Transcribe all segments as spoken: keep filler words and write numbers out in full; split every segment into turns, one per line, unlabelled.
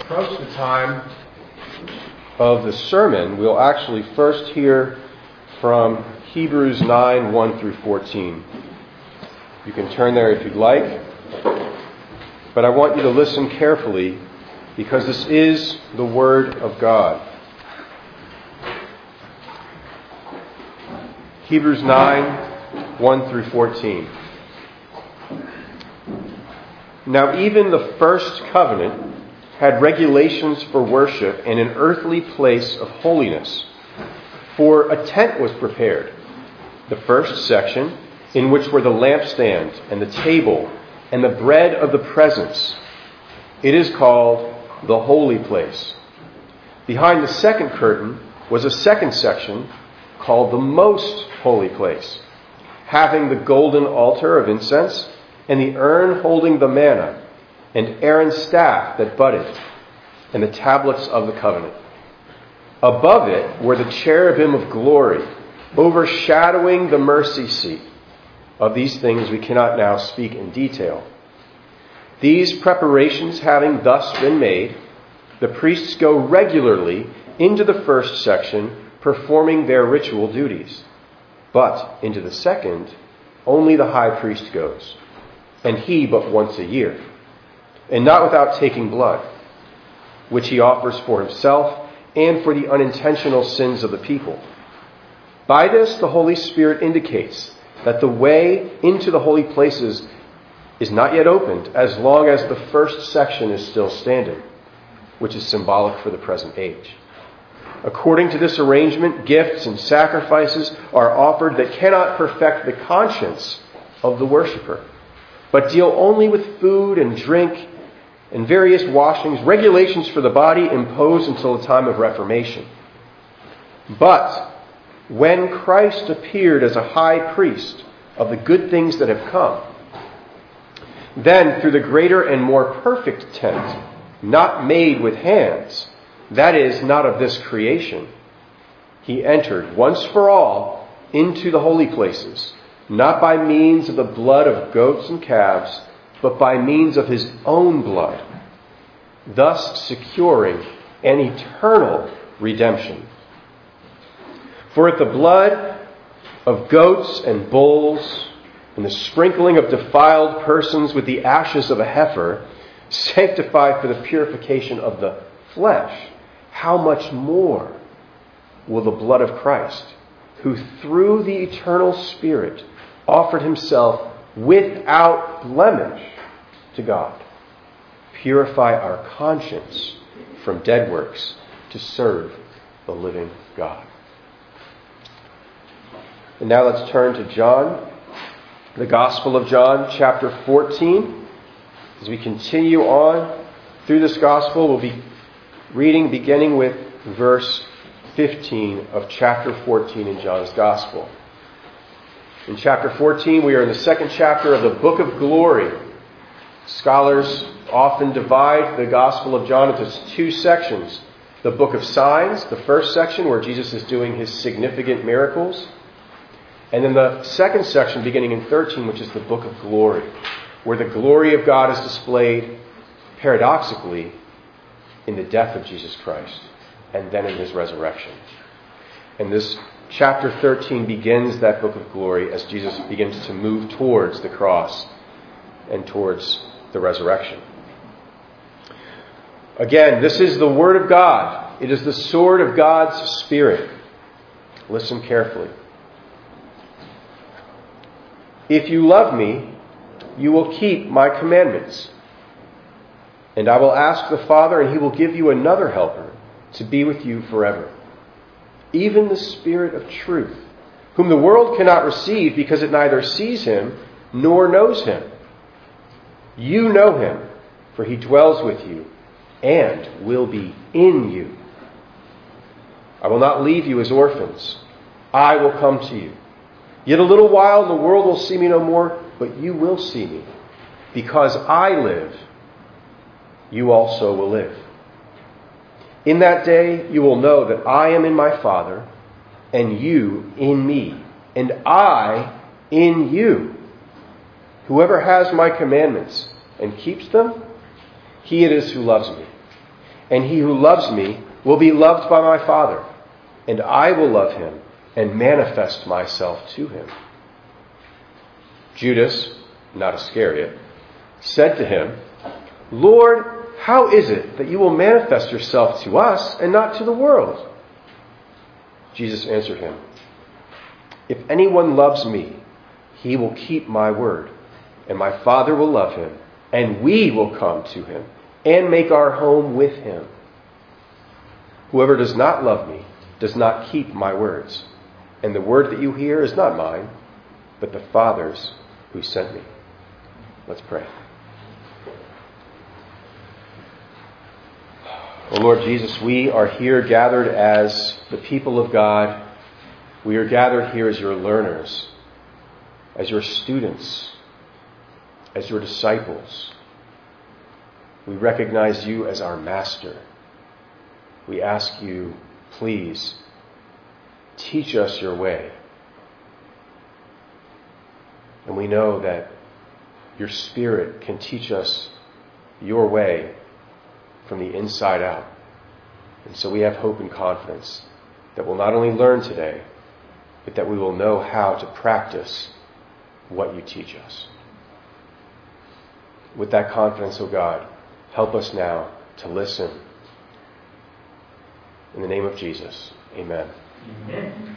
approach the time of the sermon, we'll actually first hear from Hebrews nine, one through fourteen. You can turn there if you'd like, but I want you to listen carefully because this is the Word of God. Hebrews nine, one through fourteen. Now even the first covenant had regulations for worship and an earthly place of holiness. For a tent was prepared. The first section, in which were the lampstand and the table and the bread of the presence. It is called the holy place. Behind the second curtain was a second section called the most holy place, having the golden altar of incense and the urn holding the manna, and Aaron's staff that budded, and the tablets of the covenant. Above it were the cherubim of glory, overshadowing the mercy seat. Of these things we cannot now speak in detail. These preparations having thus been made, the priests go regularly into the first section, performing their ritual duties. But into the second, only the high priest goes, and he but once a year, and not without taking blood, which he offers for himself and for the unintentional sins of the people. By this, the Holy Spirit indicates that the way into the holy places is not yet opened as long as the first section is still standing, which is symbolic for the present age. According to this arrangement, gifts and sacrifices are offered that cannot perfect the conscience of the worshiper, but deal only with food and drink and various washings, regulations for the body imposed until the time of Reformation. But when Christ appeared as a high priest of the good things that have come, then through the greater and more perfect tent, not made with hands, that is, not of this creation, he entered once for all into the holy places, not by means of the blood of goats and calves, but by means of his own blood, thus securing an eternal redemption. For if the blood of goats and bulls and the sprinkling of defiled persons with the ashes of a heifer sanctify for the purification of the flesh, how much more will the blood of Christ, who through the eternal Spirit offered himself without blemish to God, purify our conscience from dead works to serve the living God. And now let's turn to John, the Gospel of John, chapter fourteen. As we continue on through this Gospel, we'll be reading beginning with verse fifteen of chapter fourteen in John's Gospel. In chapter fourteen, we are in the second chapter of the Book of Glory. Scholars often divide the Gospel of John into two sections. The Book of Signs, the first section where Jesus is doing his significant miracles. And then the second section beginning in thirteen, which is the Book of Glory, where the glory of God is displayed paradoxically in the death of Jesus Christ and then in his resurrection. And this chapter thirteen begins that book of glory as Jesus begins to move towards the cross and towards the resurrection. Again, this is the Word of God. It is the sword of God's Spirit. Listen carefully. If you love me, you will keep my commandments. And I will ask the Father, and he will give you another helper to be with you forever. Even the Spirit of truth, whom the world cannot receive because it neither sees him nor knows him. You know him, for he dwells with you and will be in you. I will not leave you as orphans. I will come to you. Yet a little while and the world will see me no more, but you will see me. Because I live, you also will live. In that day you will know that I am in my Father, and you in me, and I in you. Whoever has my commandments and keeps them, he it is who loves me. And he who loves me will be loved by my Father, and I will love him and manifest myself to him." Judas, not Iscariot, said to him, "Lord, how is it that you will manifest yourself to us and not to the world?" Jesus answered him, "If anyone loves me, he will keep my word, and my Father will love him, and we will come to him and make our home with him. Whoever does not love me does not keep my words, and the word that you hear is not mine, but the Father's who sent me." Let's pray. Oh Lord Jesus, we are here gathered as the people of God. We are gathered here as your learners, as your students, as your disciples. We recognize you as our master. We ask you, please, teach us your way. And we know that your Spirit can teach us your way from the inside out. And so we have hope and confidence that we'll not only learn today, but that we will know how to practice what you teach us. With that confidence, O God, help us now to listen. In the name of Jesus, amen. Amen.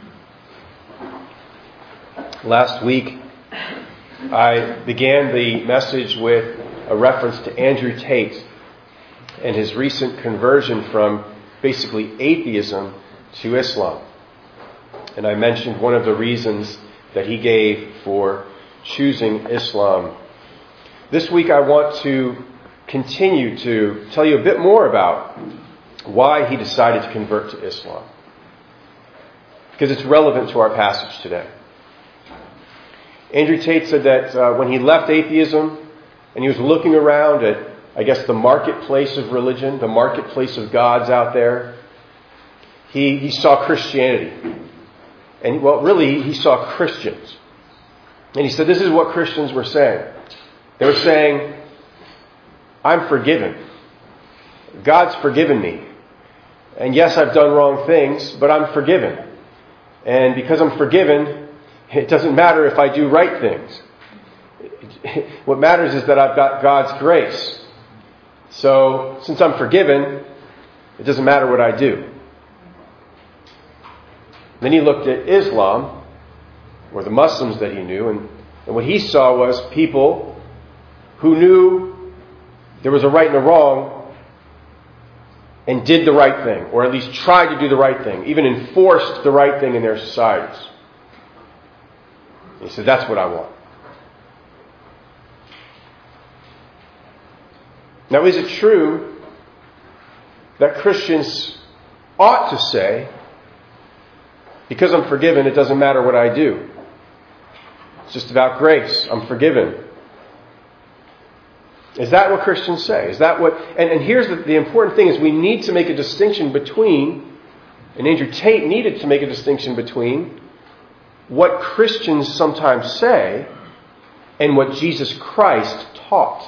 Last week, I began the message with a reference to Andrew Tate and his recent conversion from basically atheism to Islam. And I mentioned one of the reasons that he gave for choosing Islam. This week I want to continue to tell you a bit more about why he decided to convert to Islam, because it's relevant to our passage today. Andrew Tate said that uh, when he left atheism and he was looking around at, I guess, the marketplace of religion, the marketplace of gods out there, he, he saw Christianity. And, well, really, he saw Christians. And he said, this is what Christians were saying. They were saying, I'm forgiven. God's forgiven me. And yes, I've done wrong things, but I'm forgiven. And because I'm forgiven, it doesn't matter if I do right things. What matters is that I've got God's grace. So, since I'm forgiven, it doesn't matter what I do. Then he looked at Islam, or the Muslims that he knew, and, and what he saw was people who knew there was a right and a wrong and did the right thing, or at least tried to do the right thing, even enforced the right thing in their societies. He said, that's what I want. Now, is it true that Christians ought to say, because I'm forgiven, it doesn't matter what I do? It's just about grace. I'm forgiven. Is that what Christians say? Is that what... And, and here's the, the important thing is we need to make a distinction between, and Andrew Tate needed to make a distinction between what Christians sometimes say and what Jesus Christ taught.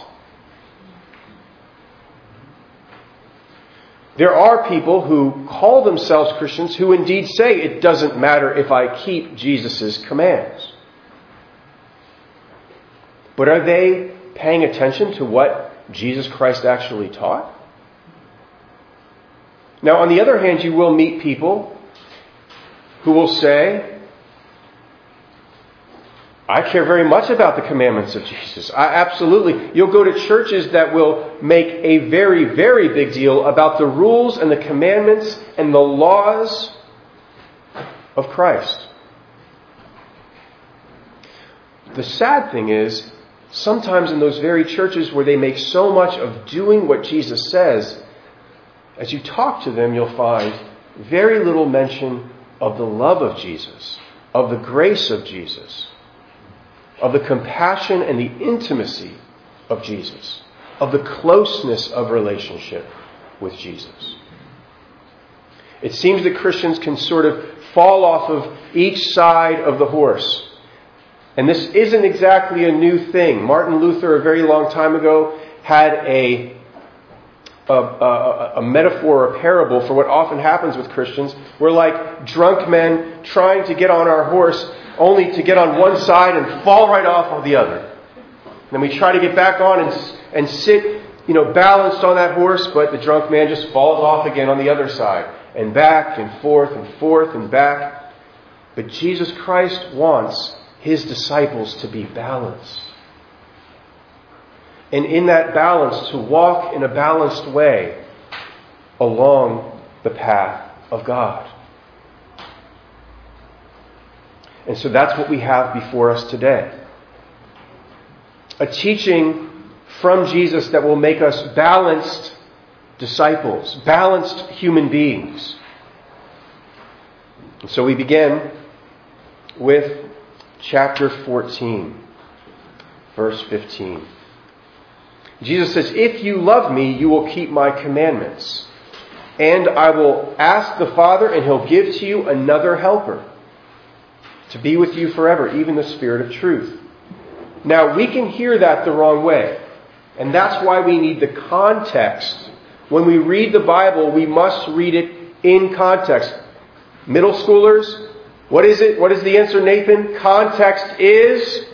There are people who call themselves Christians who indeed say it doesn't matter if I keep Jesus' commands. But are they paying attention to what Jesus Christ actually taught? Now, on the other hand, you will meet people who will say, I care very much about the commandments of Jesus. I absolutely. You'll go to churches that will make a very, very big deal about the rules and the commandments and the laws of Christ. The sad thing is, sometimes in those very churches where they make so much of doing what Jesus says, as you talk to them, you'll find very little mention of the love of Jesus, of the grace of Jesus, of the compassion and the intimacy of Jesus, of the closeness of relationship with Jesus. It seems that Christians can sort of fall off of each side of the horse. And this isn't exactly a new thing. Martin Luther, a very long time ago, had a a, a, a metaphor or a parable for what often happens with Christians. We're like drunk men trying to get on our horse only to get on one side and fall right off on the other. And then we try to get back on and, and sit, you know, balanced on that horse, but the drunk man just falls off again on the other side. And back and forth and forth and back. But Jesus Christ wants His disciples to be balanced. And in that balance, to walk in a balanced way along the path of God. And so that's what we have before us today. A teaching from Jesus that will make us balanced disciples, balanced human beings. And so we begin with chapter fourteen, verse fifteen. Jesus says, "If you love me, you will keep my commandments. And I will ask the Father, and He'll give to you another helper to be with you forever, even the Spirit of truth." Now, we can hear that the wrong way. And that's why we need the context. When we read the Bible, we must read it in context. Middle schoolers, what is it? What is the answer, Nathan? Context is...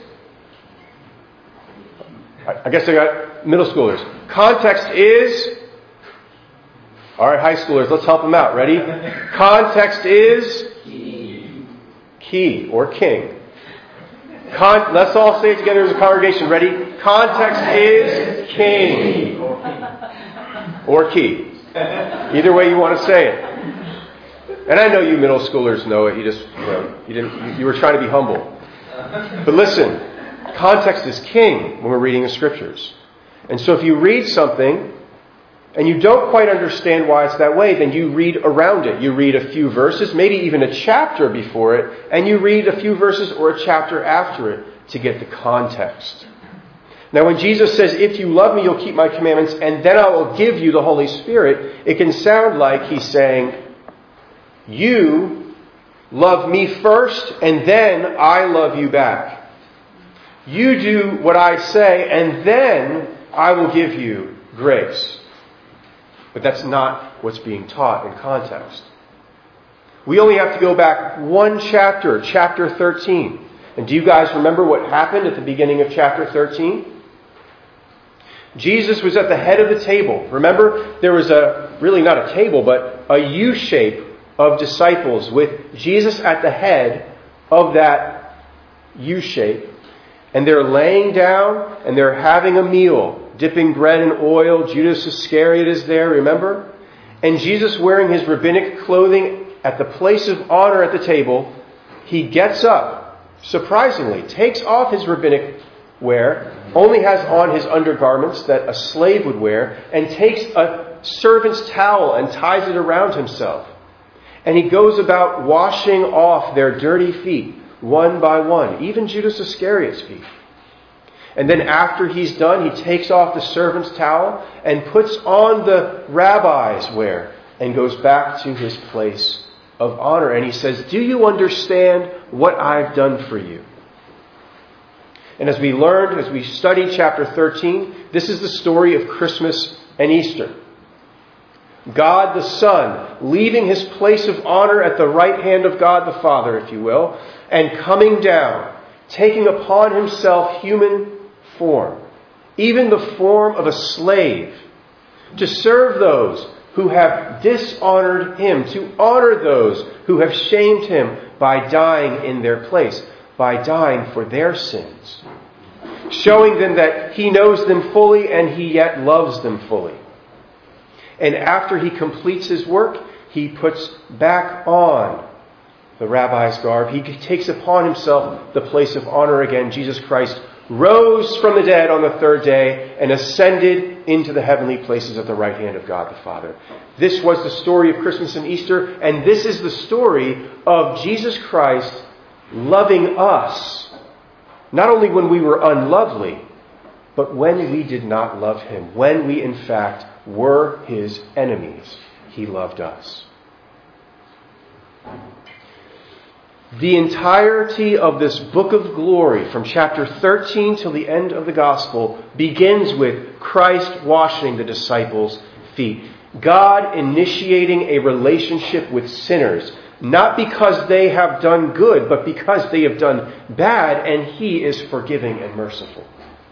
I guess I got middle schoolers. Context is... All right, high schoolers, let's help them out. Ready? Context is... Key. Key or king. Con- let's all say it together as a congregation. Ready? Context is king. Or key. Either way you want to say it. And I know you middle schoolers know it. You just, you know, you didn't, you were trying to be humble. But listen, context is king when we're reading the Scriptures. And so if you read something and you don't quite understand why it's that way, then you read around it. You read a few verses, maybe even a chapter before it, and you read a few verses or a chapter after it to get the context. Now, when Jesus says, "If you love me, you'll keep my commandments, and then I will give you the Holy Spirit," it can sound like He's saying, you love me first, and then I love you back. You do what I say, and then I will give you grace. But that's not what's being taught in context. We only have to go back one chapter, chapter thirteen. And do you guys remember what happened at the beginning of chapter thirteen? Jesus was at the head of the table. Remember, there was a, really not a table, but a U shape of disciples with Jesus at the head of that U shape. And they're laying down and they're having a meal, dipping bread in oil. Judas Iscariot is there, remember? And Jesus, wearing his rabbinic clothing at the place of honor at the table, he gets up, surprisingly, takes off his rabbinic wear, only has on his undergarments that a slave would wear, and takes a servant's towel and ties it around himself. And he goes about washing off their dirty feet, one by one, even Judas Iscariot's feet. And then after he's done, he takes off the servant's towel and puts on the rabbi's wear and goes back to his place of honor. And he says, "Do you understand what I've done for you?" And as we learned, as we studied chapter thirteen, this is the story of Christmas and Easter. God the Son, leaving his place of honor at the right hand of God the Father, if you will, and coming down, taking upon himself human form, even the form of a slave, to serve those who have dishonored him, to honor those who have shamed him by dying in their place, by dying for their sins, showing them that he knows them fully and he yet loves them fully. And after he completes his work, he puts back on the rabbi's garb. He takes upon himself the place of honor again. Jesus Christ rose from the dead on the third day and ascended into the heavenly places at the right hand of God the Father. This was the story of Christmas and Easter, and this is the story of Jesus Christ loving us, not only when we were unlovely, but when we did not love him, when we in fact were his enemies, he loved us. The entirety of this book of glory, from chapter thirteen till the end of the gospel, begins with Christ washing the disciples' feet. God initiating a relationship with sinners, not because they have done good, but because they have done bad, and He is forgiving and merciful.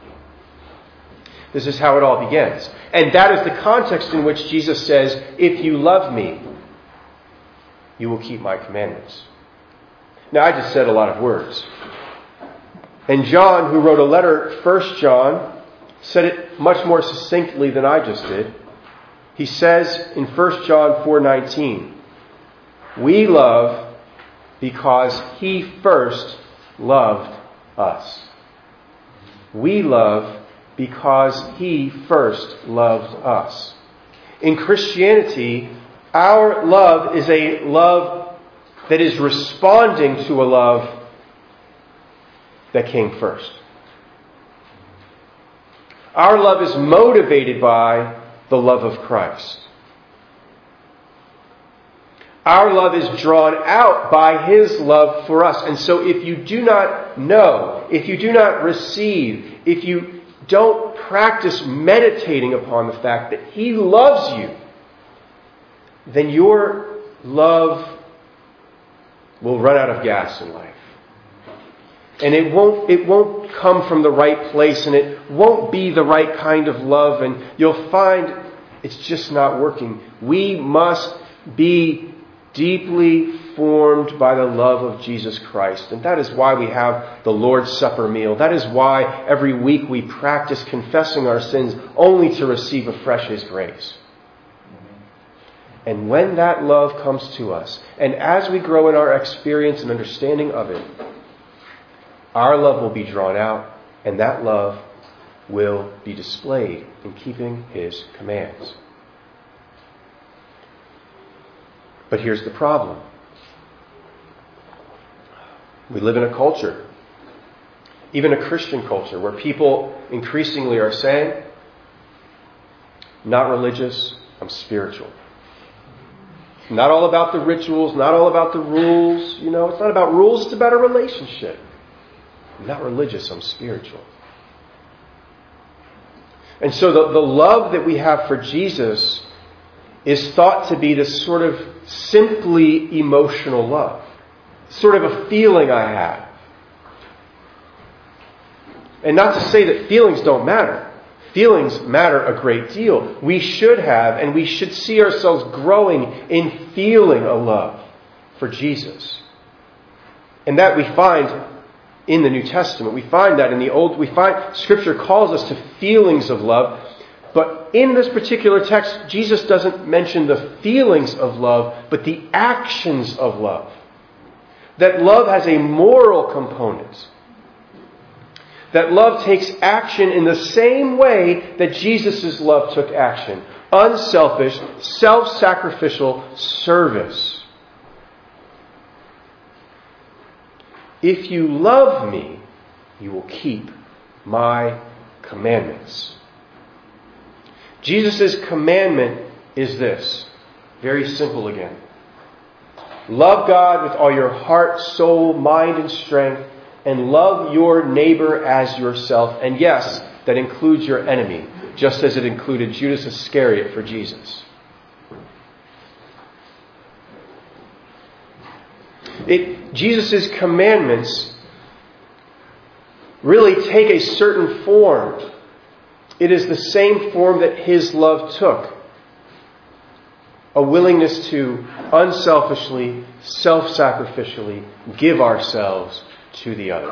This is how it all begins. And that is the context in which Jesus says, if you love me, you will keep my commandments. Now, I just said a lot of words. And John, who wrote a letter, First John, said it much more succinctly than I just did. He says in First John four nineteen, we love because He first loved us. We love because He first loved us. In Christianity, our love is a love that is responding to a love that came first. Our love is motivated by the love of Christ. Our love is drawn out by His love for us. And so if you do not know, if you do not receive, if you don't practice meditating upon the fact that He loves you, then your love will run out of gas in life. And it won't, it won't come from the right place, and it won't be the right kind of love, and you'll find it's just not working. We must be deeply formed by the love of Jesus Christ. And that is why we have the Lord's Supper meal. That is why every week we practice confessing our sins only to receive afresh His grace. And when that love comes to us, and as we grow in our experience and understanding of it, our love will be drawn out, and that love will be displayed in keeping His commands. But here's the problem. We live in a culture, even a Christian culture, where people increasingly are saying, not religious, I'm spiritual. Not all about the rituals, not all about the rules. You know, it's not about rules, it's about a relationship. I'm not religious, I'm spiritual. And so the, the love that we have for Jesus is thought to be this sort of simply emotional love. Sort of a feeling I have. And not to say that feelings don't matter. Feelings matter a great deal. We should have, and we should see ourselves growing in feeling a love for Jesus. And that we find in the New Testament. We find that in the Old, we find Scripture calls us to feelings of love. But in this particular text, Jesus doesn't mention the feelings of love, but the actions of love. That love has a moral component. That love takes action in the same way that Jesus' love took action. Unselfish, self-sacrificial service. If you love me, you will keep my commandments. Jesus' commandment is this. Very simple again. Love God with all your heart, soul, mind, and strength, and love your neighbor as yourself. And yes, that includes your enemy, just as it included Judas Iscariot for Jesus. It, Jesus' commandments really take a certain form. It is the same form that His love took. A willingness to unselfishly, self-sacrificially give ourselves to the other.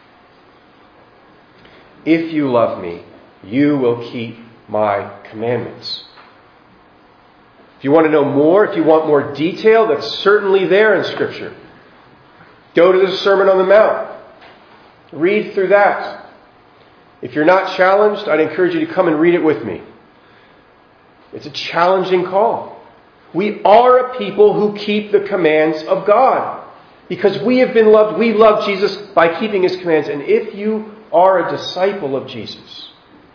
If you love me, you will keep my commandments. If you want to know more, if you want more detail, that's certainly there in Scripture. Go to the Sermon on the Mount. Read through that. If you're not challenged, I'd encourage you to come and read it with me. It's a challenging call. We are a people who keep the commands of God. Because we have been loved, we love Jesus by keeping His commands. And if you are a disciple of Jesus,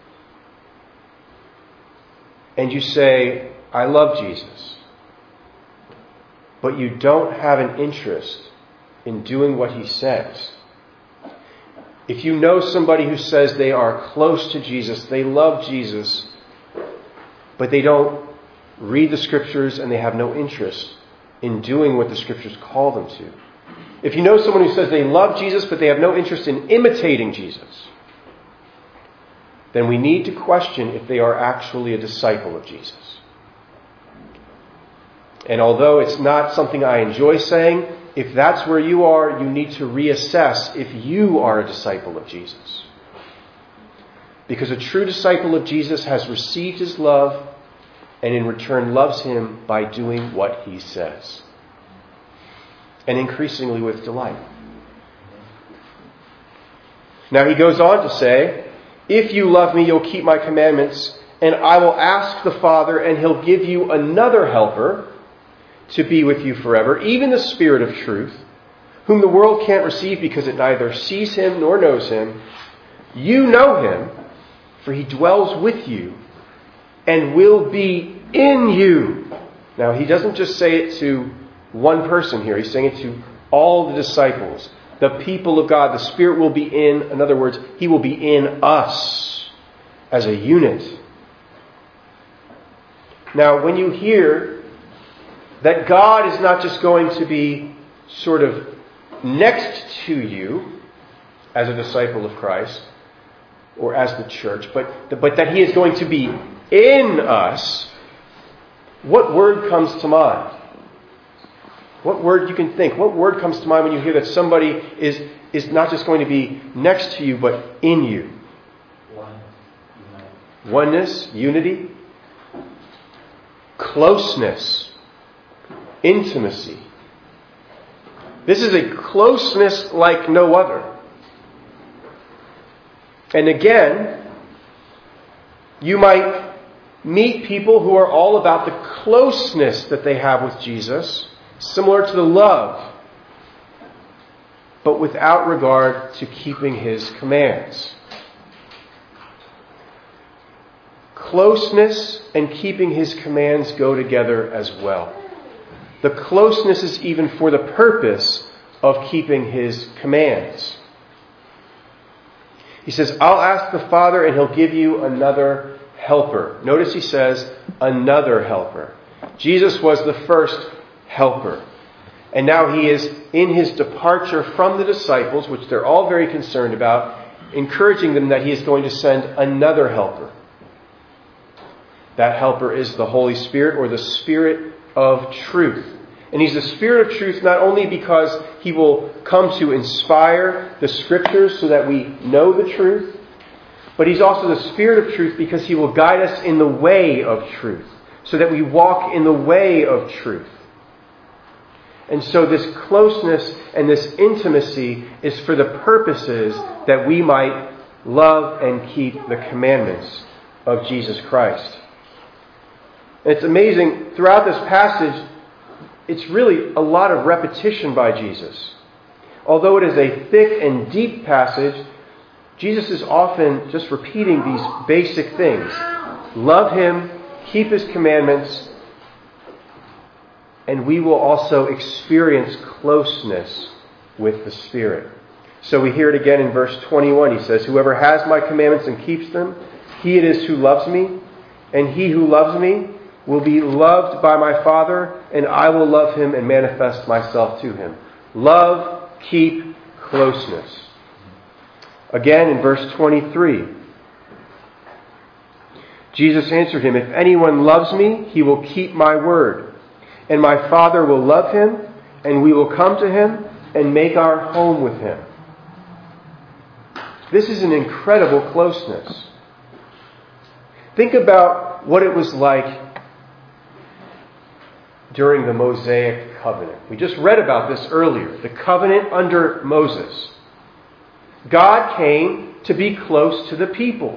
and you say, I love Jesus, but you don't have an interest in doing what He says. If you know somebody who says they are close to Jesus, they love Jesus, but they don't read the Scriptures and they have no interest in doing what the Scriptures call them to. If you know someone who says they love Jesus but they have no interest in imitating Jesus, then we need to question if they are actually a disciple of Jesus. And although it's not something I enjoy saying, if that's where you are, you need to reassess if you are a disciple of Jesus. Because a true disciple of Jesus has received his love and in return loves him by doing what he says. And increasingly with delight. Now he goes on to say, if you love me, you'll keep my commandments, and I will ask the Father, and he'll give you another helper to be with you forever, even the Spirit of truth, whom the world can't receive because it neither sees him nor knows him. You know him, for he dwells with you and will be in you. Now, he doesn't just say it to one person here. He's saying it to all the disciples, the people of God. The Spirit will be in, in other words, he will be in us as a unit. Now, when you hear that God is not just going to be sort of next to you as a disciple of Christ or as the church, but, but that he is going to be in us, what word comes to mind? What word you can think? What word comes to mind when you hear that somebody is, is not just going to be next to you, but in you? Oneness, unity, closeness, intimacy. This is a closeness like no other. And again, you might meet people who are all about the closeness that they have with Jesus, similar to the love, but without regard to keeping his commands. Closeness and keeping his commands go together as well. The closeness is even for the purpose of keeping his commands. He says, I'll ask the Father and he'll give you another helper. Notice he says, another helper. Jesus was the first helper. And now he is in his departure from the disciples, which they're all very concerned about, encouraging them that he is going to send another helper. That helper is the Holy Spirit, or the Spirit of truth. And he's the Spirit of truth not only because he will come to inspire the Scriptures so that we know the truth, but he's also the Spirit of truth because he will guide us in the way of truth, so that we walk in the way of truth. And so this closeness and this intimacy is for the purposes that we might love and keep the commandments of Jesus Christ. And it's amazing, throughout this passage, it's really a lot of repetition by Jesus. Although it is a thick and deep passage, Jesus is often just repeating these basic things. Love him, keep his commandments, and we will also experience closeness with the Spirit. So we hear it again in verse twenty-one. He says, whoever has my commandments and keeps them, he it is who loves me, and he who loves me will be loved by my Father, and I will love him and manifest myself to him. Love, keep, closeness. Again in verse twenty-three, Jesus answered him, if anyone loves me, he will keep my word, and my Father will love him, and we will come to him and make our home with him. This is an incredible closeness. Think about what it was like during the Mosaic covenant. We just read about this earlier. The covenant under Moses. God came to be close to the people.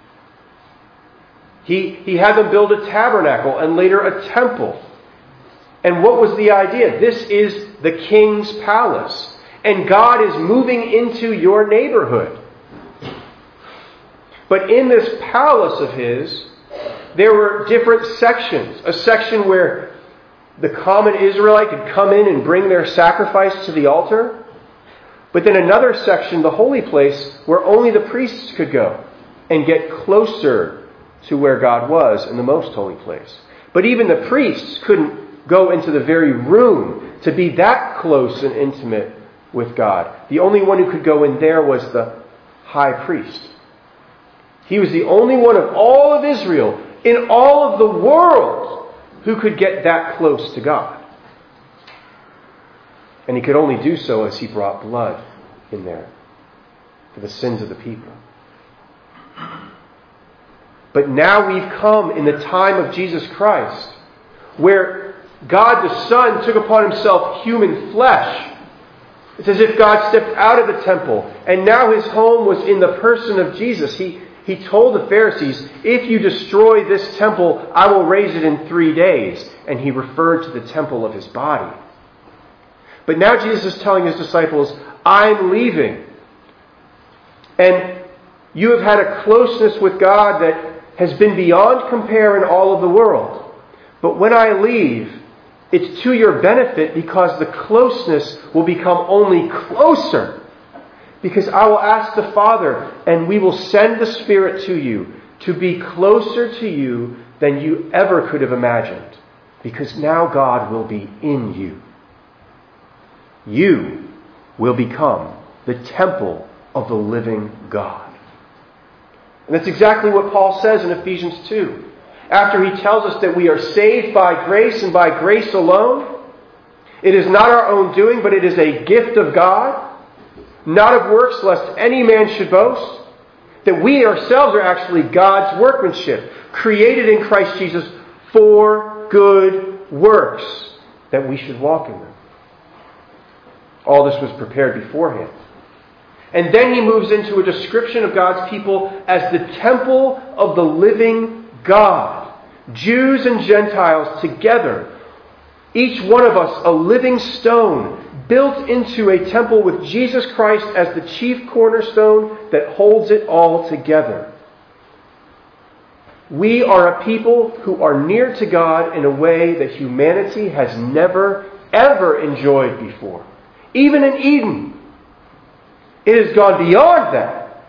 He, he had them build a tabernacle and later a temple. And what was the idea? This is the king's palace. And God is moving into your neighborhood. But in this palace of his, there were different sections. A section where the common Israelite could come in and bring their sacrifice to the altar. But then another section, the holy place, where only the priests could go and get closer to where God was in the most holy place. But even the priests couldn't go into the very room to be that close and intimate with God. The only one who could go in there was the high priest. He was the only one of all of Israel, in all of the world, who could get that close to God. And he could only do so as he brought blood in there for the sins of the people. But now we've come in the time of Jesus Christ, where God the Son took upon himself human flesh. It's as if God stepped out of the temple, and now his home was in the person of Jesus. He, he told the Pharisees, if you destroy this temple, I will raise it in three days. And he referred to the temple of his body. But now Jesus is telling his disciples, I'm leaving. And you have had a closeness with God that has been beyond compare in all of the world. But when I leave, it's to your benefit, because the closeness will become only closer. Because I will ask the Father, and we will send the Spirit to you to be closer to you than you ever could have imagined. Because now God will be in you. You will become the temple of the living God. And that's exactly what Paul says in Ephesians two. After he tells us that we are saved by grace and by grace alone, it is not our own doing, but it is a gift of God, not of works, lest any man should boast, that we ourselves are actually God's workmanship, created in Christ Jesus for good works, that we should walk in them. All this was prepared beforehand. And then he moves into a description of God's people as the temple of the living God. Jews and Gentiles together. Each one of us a living stone built into a temple with Jesus Christ as the chief cornerstone that holds it all together. We are a people who are near to God in a way that humanity has never, ever enjoyed before. Even in Eden. It has gone beyond that.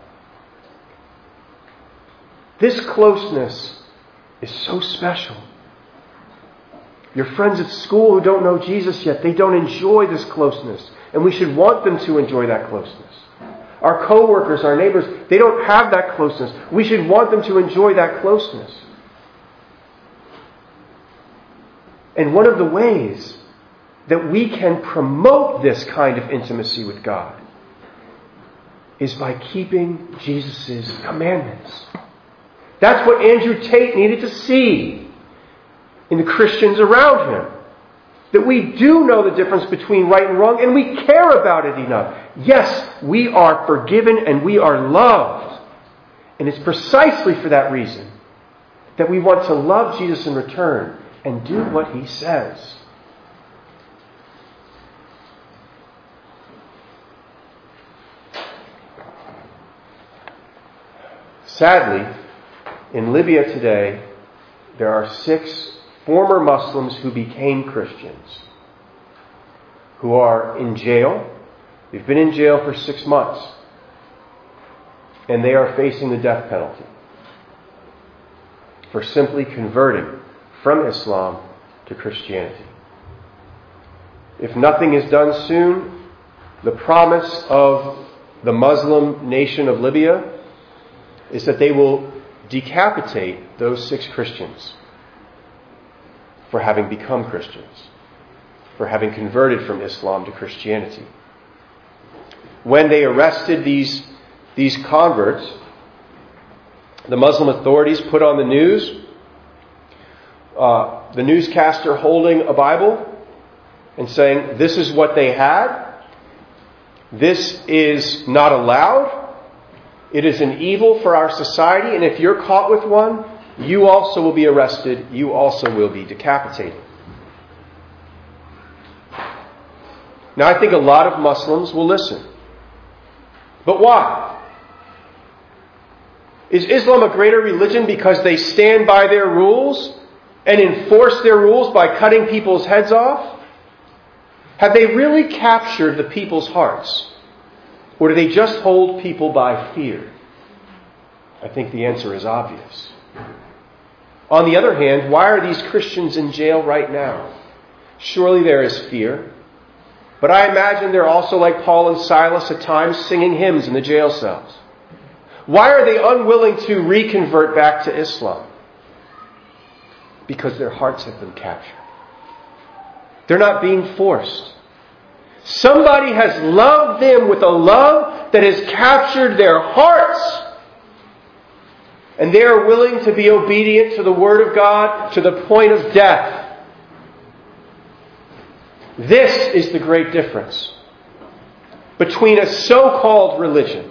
This closeness is so special. Your friends at school who don't know Jesus yet, they don't enjoy this closeness. And we should want them to enjoy that closeness. Our co-workers, our neighbors, they don't have that closeness. We should want them to enjoy that closeness. And one of the ways that we can promote this kind of intimacy with God is by keeping Jesus' commandments. That's what Andrew Tate needed to see in the Christians around him. That we do know the difference between right and wrong, and we care about it enough. Yes, we are forgiven and we are loved. And it's precisely for that reason that we want to love Jesus in return and do what he says. Sadly, in Libya today, there are six former Muslims who became Christians who are in jail. They've been in jail for six months. And they are facing the death penalty for simply converting from Islam to Christianity. If nothing is done soon, the promise of the Muslim nation of Libya is that they will decapitate those six Christians for having become Christians, for having converted from Islam to Christianity. When they arrested these, these converts, the Muslim authorities put on the news uh, the newscaster holding a Bible and saying, this is what they had. This is not allowed. It is an evil for our society, and if you're caught with one, you also will be arrested. You also will be decapitated. Now, I think a lot of Muslims will listen. But why? Is Islam a greater religion because they stand by their rules and enforce their rules by cutting people's heads off? Have they really captured the people's hearts? Or do they just hold people by fear? I think the answer is obvious. On the other hand, why are these Christians in jail right now? Surely there is fear. But I imagine they're also like Paul and Silas at times singing hymns in the jail cells. Why are they unwilling to reconvert back to Islam? Because their hearts have been captured. They're not being forced. Somebody has loved them with a love that has captured their hearts. And they are willing to be obedient to the Word of God to the point of death. This is the great difference between a so-called religion,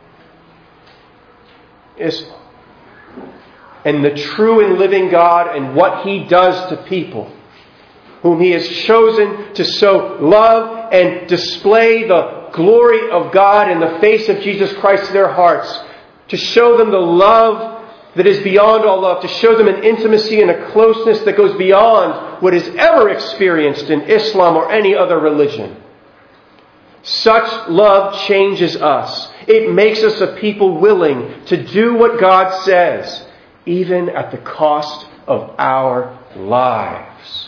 Islam, and the true and living God and what He does to people whom He has chosen to so love and display the glory of God in the face of Jesus Christ to their hearts, to show them the love that is beyond all love, to show them an intimacy and a closeness that goes beyond what is ever experienced in Islam or any other religion. Such love changes us. It makes us a people willing to do what God says, even at the cost of our lives.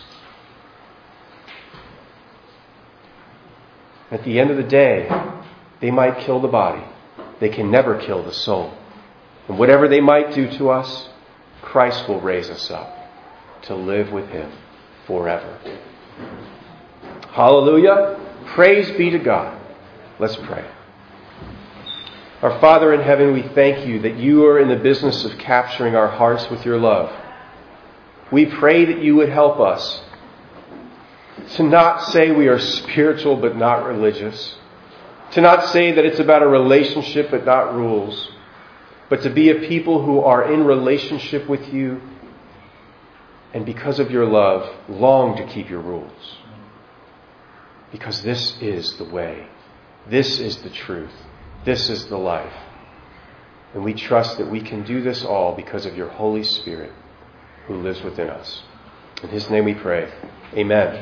At the end of the day, they might kill the body. They can never kill the soul. And whatever they might do to us, Christ will raise us up to live with Him forever. Hallelujah. Praise be to God. Let's pray. Our Father in heaven, we thank You that You are in the business of capturing our hearts with Your love. We pray that You would help us to not say we are spiritual but not religious. To not say that it's about a relationship but not rules. But to be a people who are in relationship with You and because of Your love long to keep Your rules. Because this is the way. This is the truth. This is the life. And we trust that we can do this all because of Your Holy Spirit who lives within us. In His name we pray. Amen.